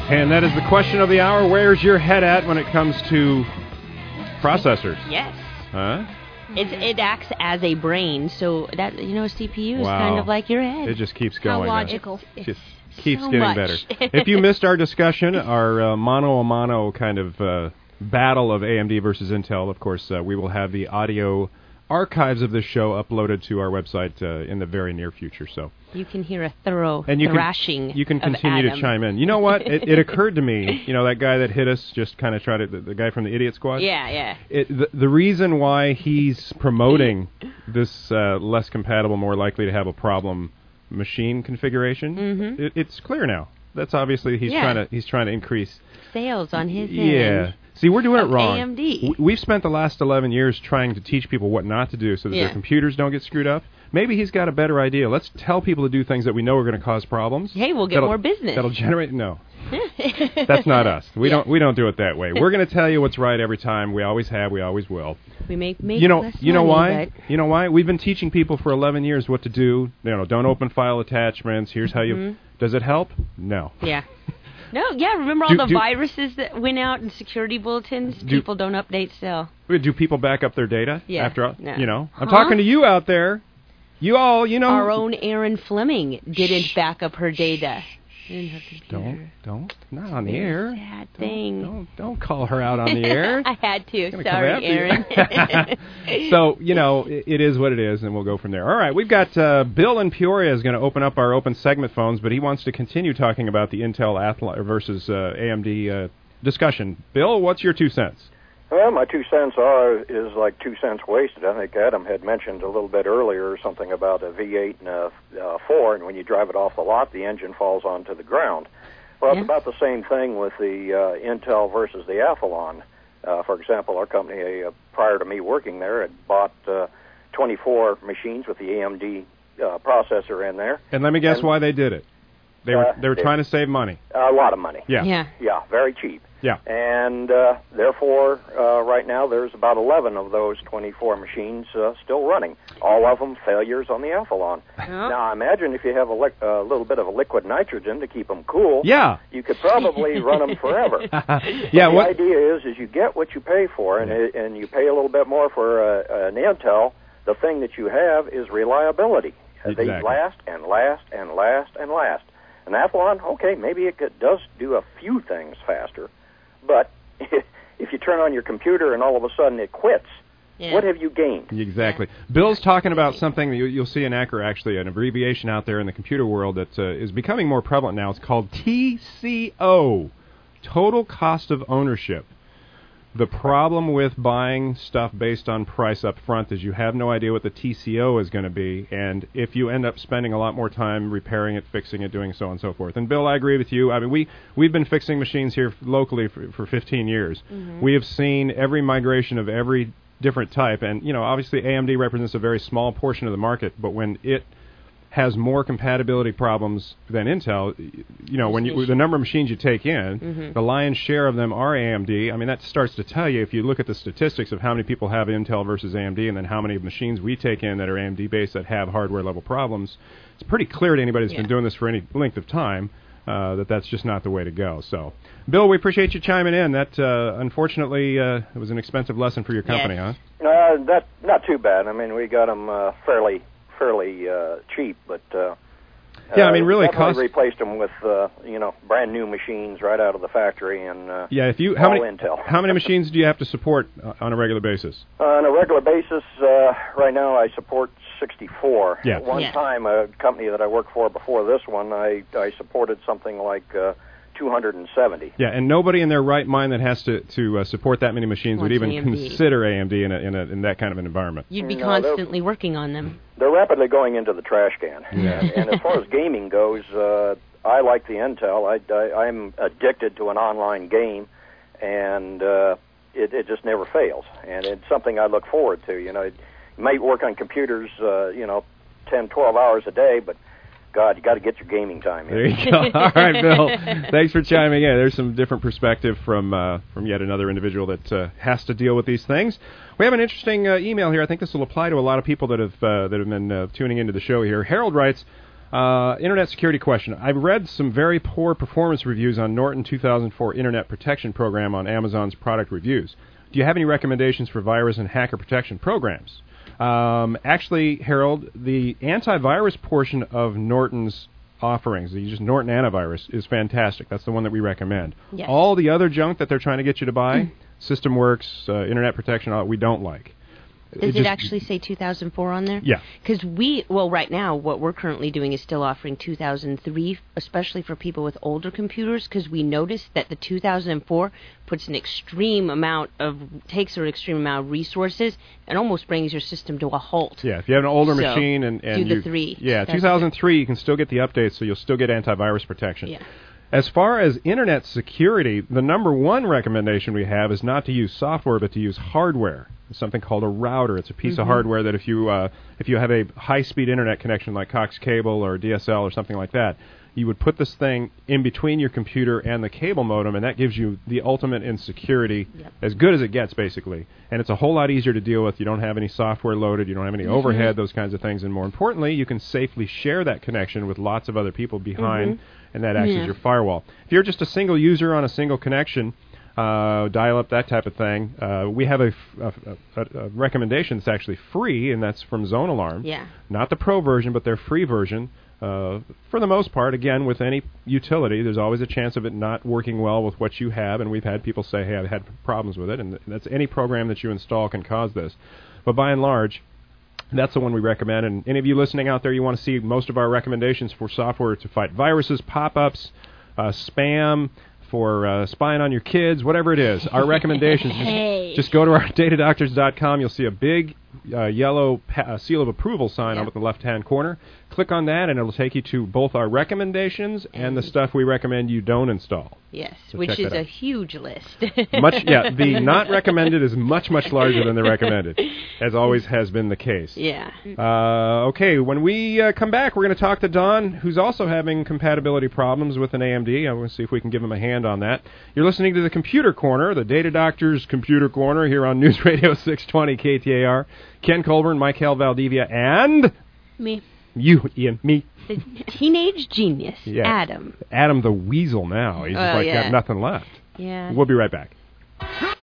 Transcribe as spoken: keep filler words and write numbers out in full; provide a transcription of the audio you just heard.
And that is the question of the hour. Where's your head at when it comes to processors? Yes. Huh? It, it acts as a brain, so that, you know, C P U is Wow. kind of like your head. It just keeps going. How logical. It just keeps so getting much. better. If you missed our discussion, our uh, mano-a-mano kind of uh, battle of A M D versus Intel, of course, uh, we will have the audio archives of this show uploaded to our website uh, in the very near future. So you can hear a thorough and you thrashing. Can, you can of continue Adam. to chime in. You know what? It, it occurred to me, you know, that guy that hit us just kind of tried to, the, the guy from the Idiot Squad? Yeah, yeah. It, the, the reason why he's promoting this uh, less compatible, more likely to have a problem machine configuration, mm-hmm. it, it's clear now. That's obviously he's yeah. trying to he's trying to increase sales on his yeah. end. See, we're doing it Of wrong. A M D. We've spent the last eleven years trying to teach people what not to do so that yeah. their computers don't get screwed up. Maybe he's got a better idea. Let's tell people to do things that we know are going to cause problems. Hey, we'll get that'll, more business. That'll generate no. That's not us. We yeah. don't we don't do it that way. We're going to tell you what's right every time. We always have. We always will. We make, make you know less you know money, why? but You know why? We've been teaching people for eleven years what to do. You know, don't open file attachments. Here's how you. Mm-hmm. Does it help? No. Yeah. No, yeah, remember all do, the do, viruses that went out in security bulletins? Do, people don't update still. Do people back up their data? Yeah. After all, no. you know, I'm huh? talking to you out there. You all, you know. Our own Erin Fleming didn't Shh. back up her data. In her computer. Don't, don't, not on the air. Sad thing. Don't, don't, don't call her out on the air. I had to. Sorry, Erin. You. So, you know, it, it is what it is, and we'll go from there. All right, we've got uh, Bill in Peoria is going to open up our open segment phones, but he wants to continue talking about the Intel Athlon versus uh, A M D uh, discussion. Bill, what's your two cents? Well, my two cents are is like two cents wasted. I think Adam had mentioned a little bit earlier something about a V eight and a, a four, and when you drive it off the lot, the engine falls onto the ground. Well, yeah. it's about the same thing with the uh, Intel versus the Athlon. Uh, for example, our company, uh, prior to me working there, had bought uh, twenty-four machines with the A M D uh, processor in there. And let me guess and, why they did it. They were uh, they were they, trying to save money. A lot of money. Yeah. Yeah. Yeah, very cheap. Yeah. And uh, therefore, uh, right now, there's about eleven of those twenty-four machines uh, still running. All of them failures on the Athlon. Oh. Now, I imagine if you have a li- uh, little bit of a liquid nitrogen to keep them cool, yeah. you could probably run them forever. yeah. The What idea is, is you get what you pay for, and, it, and you pay a little bit more for uh, an Intel. The thing that you have is reliability. Exactly. They last and last and last and last. An Athlon, okay, maybe it could, does do a few things faster, but if you turn on your computer and all of a sudden it quits, yeah. what have you gained? Exactly. Bill's talking about something that you, you'll see in Acro, actually, an abbreviation out there in the computer world that uh, is becoming more prevalent now. It's called T C O, Total Cost of Ownership. The problem with buying stuff based on price up front is you have no idea what the T C O is going to be, and if you end up spending a lot more time repairing it, fixing it, doing so on and so forth. And Bill, I agree with you. I mean, we, we've been fixing machines here locally for, for fifteen years. Mm-hmm. We have seen every migration of every different type, and, you know, obviously A M D represents a very small portion of the market, but when it has more compatibility problems than Intel, you know, when you, the number of machines you take in, mm-hmm. the lion's share of them are A M D. I mean, that starts to tell you, if you look at the statistics of how many people have Intel versus A M D, and then how many machines we take in that are A M D-based that have hardware-level problems, it's pretty clear to anybody who's yeah. been doing this for any length of time uh, that that's just not the way to go. So, Bill, we appreciate you chiming in. That, uh, unfortunately, uh, it was an expensive lesson for your company, yes. huh? Uh, that, not too bad. I mean, we got them uh, fairly... fairly uh, cheap, but uh, yeah, I mean, really, uh, cost replaced them with uh, you know brand new machines right out of the factory, and uh, yeah. If you how many Intel. how many machines do you have to support uh, on a regular basis? Uh, on a regular basis, uh, right now I support sixty-four. Yeah. At one yeah. time, a company that I worked for before this one, I I supported something like uh, two hundred seventy. Yeah, and nobody in their right mind that has to to uh, support that many machines would even A M D. consider A M D in a, in a in that kind of an environment. You'd be No, constantly working on them. They're rapidly going into the trash can. Yeah. And, and as far as gaming goes, uh, I like the Intel. I, I, I'm addicted to an online game, and uh, it, it just never fails. And it's something I look forward to. You know, you might work on computers, uh, you know, ten, twelve hours a day, but God, you got to get your gaming time in. There you go. All right, Bill. Thanks for chiming in. There's some different perspective from uh, from yet another individual that uh, has to deal with these things. We have an interesting uh, email here. I think this will apply to a lot of people that have uh, that have been uh, tuning into the show here. Harold writes, Uh, internet security question. I've read some very poor performance reviews on Norton two thousand four Internet Protection Program on Amazon's product reviews. Do you have any recommendations for virus and hacker protection programs? Um, actually, Harold, the antivirus portion of Norton's offerings, the just Norton Antivirus, is fantastic. That's the one that we recommend. Yes. All the other junk that they're trying to get you to buy, SystemWorks, uh, Internet Protection, all, we don't like. Does it, it just, actually say two thousand four on there? Yeah. Because we, well, right now, what we're currently doing is still offering two thousand three, especially for people with older computers, because we noticed that the two thousand four puts an extreme amount of, takes an extreme amount of resources and almost brings your system to a halt. Yeah, if you have an older So, machine and, and do the you, three. Yeah, That's two thousand three, you can still get the updates, so you'll still get antivirus protection. Yeah. As far as internet security, the number one recommendation we have is not to use software, but to use hardware. It's something called a router. It's a piece Mm-hmm. of hardware that if you uh, if you have a high-speed internet connection like Cox Cable or D S L or something like that, you would put this thing in between your computer and the cable modem, and that gives you the ultimate in security, Yep. as good as it gets, basically. And it's a whole lot easier to deal with. You don't have any software loaded. You don't have any Mm-hmm. overhead, those kinds of things. And more importantly, you can safely share that connection with lots of other people behind, Mm-hmm. and that acts Yeah. as your firewall. If you're just a single user on a single connection, uh, dial up, that type of thing, uh, we have a, f- a, a, a recommendation that's actually free, and that's from Zone Alarm. Yeah. Not the pro version, but their free version. Uh, for the most part, again, with any utility, there's always a chance of it not working well with what you have, and we've had people say, hey, I've had problems with it, and that's any program that you install can cause this. But by and large, that's the one we recommend. And any of you listening out there, you want to see most of our recommendations for software to fight viruses, pop-ups, uh, spam, for uh, spying on your kids, whatever it is. Our recommendations, Hey. just, just go to our data doctors dot com. You'll see a big uh, yellow pa- uh, seal of approval sign Yeah. up in the left-hand corner. Click on that, and it'll take you to both our recommendations and the stuff we recommend you don't install. Yes, So which check is that a out. huge list. Much, yeah, the not recommended is much, much larger than the recommended, as always has been the case. Yeah. Uh, okay, when we uh, come back, we're going to talk to Don, who's also having compatibility problems with an A M D. I'm going to see if we can give him a hand on that. You're listening to the Computer Corner, the Data Doctor's Computer Corner, here on News Radio six twenty K T A R. Ken Colburn, Michael Valdivia, and Me. you, Ian, me. The teenage genius, Yeah. Adam. Adam the Weasel now. He's just Oh, like yeah. got nothing left. Yeah. We'll be right back.